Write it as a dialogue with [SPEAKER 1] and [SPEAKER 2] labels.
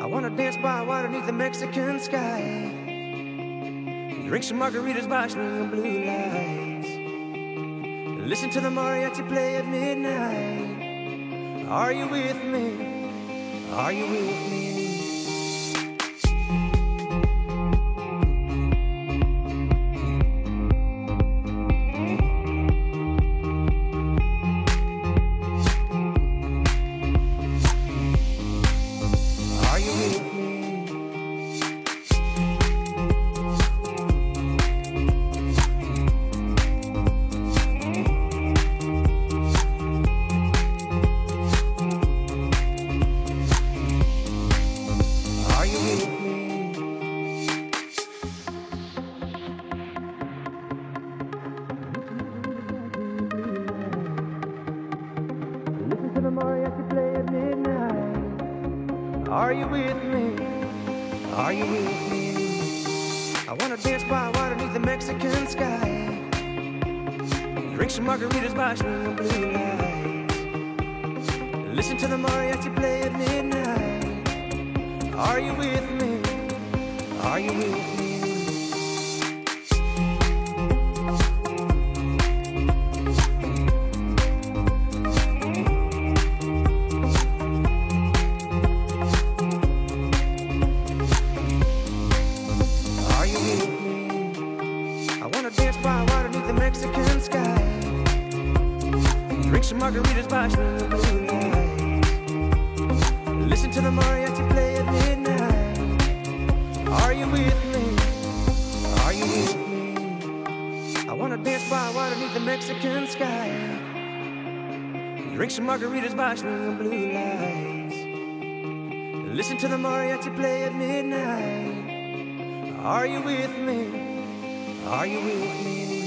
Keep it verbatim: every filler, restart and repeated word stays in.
[SPEAKER 1] I wanna dance by water beneath the Mexican sky. Drink some margaritas by swinging blue lights. Listen to the mariachi play at midnight. Are you with me? Are you with me? The mariachi play at midnight. Are you with me? Are you with me? I wanna dance by water beneath the Mexican sky. Drink some margaritas by swinging blue lights. Listen to the mariachi play at midnight. Are you with me? Are you with me? Dance by water beneath the Mexican sky. Drink some margaritas by swinging blue lights. Listen to the mariachi play at midnight. Are you with me? Are you with me? I wanna dance by water beneath the Mexican sky. Drink some margaritas by swinging blue lights. Listen to the mariachi play at midnight. Are you with me? Are you with me?